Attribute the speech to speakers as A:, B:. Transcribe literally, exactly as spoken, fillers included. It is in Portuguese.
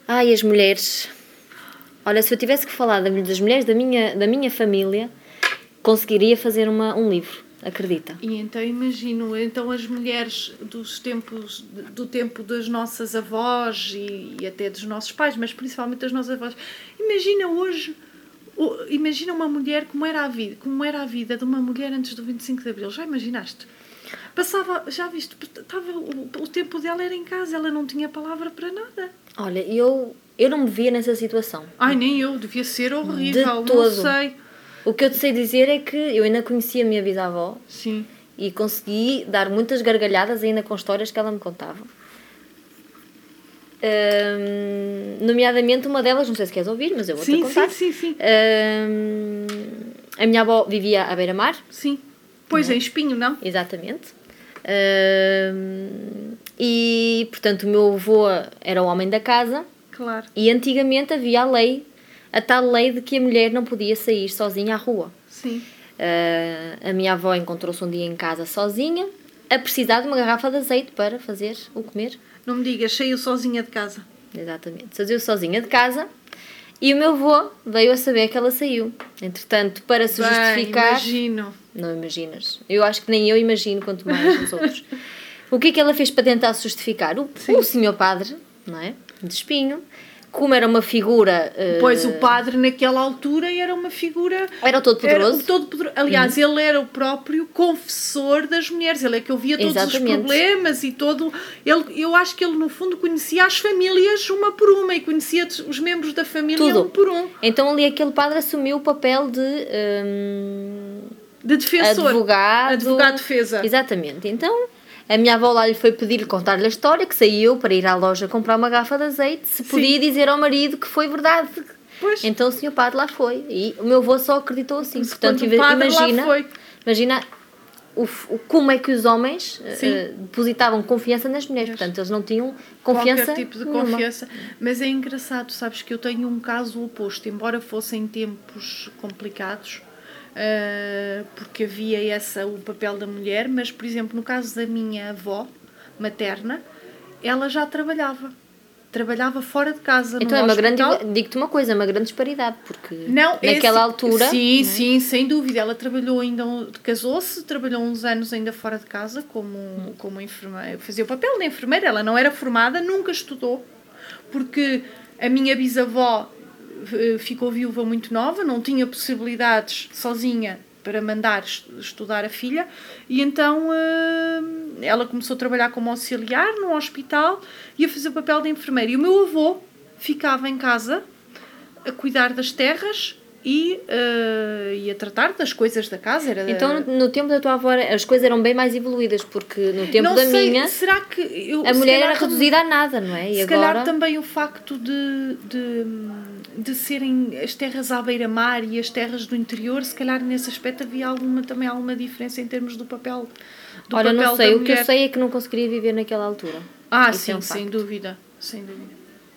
A: Ai, as mulheres. Olha, se eu tivesse que falar das mulheres da minha, da minha família, conseguiria fazer uma, um livro, acredita.
B: E então imagino, então as mulheres dos tempos, do tempo das nossas avós e, e até dos nossos pais, mas principalmente das nossas avós. Imagina hoje, imagina uma mulher como era a vida, como era a vida de uma mulher antes do vinte e cinco de Abril. Já imaginaste? Passava, já viste, estava, o, o tempo dela era em casa, ela não tinha palavra para nada.
A: Olha, eu, eu não me via nessa situação.
B: Ai, nem eu, devia ser horrível,
A: de todo.
B: Não sei.
A: O que eu te sei dizer é que eu ainda conhecia a minha bisavó.
B: Sim.
A: E consegui dar muitas gargalhadas ainda com histórias que ela me contava. Um, nomeadamente uma delas, não sei se queres ouvir, mas eu vou-te
B: sim,
A: contar.
B: Sim, sim, sim.
A: Um, a minha avó vivia à beira-mar.
B: Sim. Pois, é? Em Espinho, não?
A: Exatamente. Um, e, portanto, o meu avô era o homem da casa.
B: Claro.
A: E antigamente havia a lei, a tal lei de que a mulher não podia sair sozinha à rua.
B: Sim.
A: Uh, a minha avó encontrou-se um dia em casa sozinha, a precisar de uma garrafa de azeite para fazer o comer.
B: Não me digas, saiu sozinha de casa.
A: Exatamente, saiu sozinha de casa e o meu avô veio a saber que ela saiu. Entretanto, para se
B: Bem,
A: justificar...
B: imagino.
A: Não imaginas. Eu acho que nem eu imagino, quanto mais os outros. O que é que ela fez para tentar se justificar? O, o senhor padre, não é? De Espinho, como era uma figura... Uh...
B: Pois, o padre naquela altura era uma figura...
A: Era o todo-poderoso.
B: Todo Aliás, uhum. ele era o próprio confessor das mulheres. Ele é que ouvia todos Exatamente. Os problemas e todo... Ele, eu acho que ele, no fundo, conhecia as famílias uma por uma e conhecia os membros da família Tudo. Um por um.
A: Então, ali, aquele padre assumiu o papel de... Um...
B: De defensor.
A: Advogado.
B: Advogado de defesa.
A: Exatamente. Então... A minha avó lá lhe foi pedir-lhe contar-lhe a história, que saiu para ir à loja comprar uma garrafa de azeite, se podia Sim. dizer ao marido que foi verdade.
B: Pois.
A: Então o senhor padre lá foi. E o meu avô só acreditou assim.
B: Se
A: Portanto, imagina, imagina o, o, como é que os homens uh, depositavam confiança nas mulheres. Portanto, eles não tinham confiança
B: Qualquer tipo de
A: nenhuma.
B: confiança. Mas é engraçado, sabes que eu tenho um caso oposto. Embora fossem tempos complicados... Uh, porque havia essa, o papel da mulher, mas, por exemplo, no caso da minha avó materna, ela já trabalhava. Trabalhava fora de casa.
A: Então é uma grande, digo-te uma coisa, é uma grande disparidade, porque não, naquela esse, altura...
B: Sim, não é? sim, sem dúvida. Ela trabalhou ainda, casou-se, trabalhou uns anos ainda fora de casa como, hum. como enfermeira. Fazia o papel da enfermeira, ela não era formada, nunca estudou, porque a minha bisavó ficou viúva muito nova, não tinha possibilidades sozinha para mandar estudar a filha e então ela começou a trabalhar como auxiliar num hospital e a fazer o papel de enfermeira. E o meu avô ficava em casa a cuidar das terras e, uh, e a tratar das coisas da casa. Era
A: então, no, no tempo da tua avó, as coisas eram bem mais evoluídas, porque no tempo
B: não
A: da
B: sei,
A: minha,
B: será que eu,
A: a mulher era reduzida a nada, não é? E
B: se
A: agora...
B: calhar também o facto de, de, de serem as terras à beira-mar e as terras do interior, se calhar nesse aspecto havia alguma, também alguma diferença em termos do papel do
A: Olha,
B: papel
A: não sei, o
B: mulher.
A: que eu sei é que não conseguiria viver naquela altura.
B: Ah,
A: Isso
B: sim,
A: é um
B: sem dúvida, sem dúvida.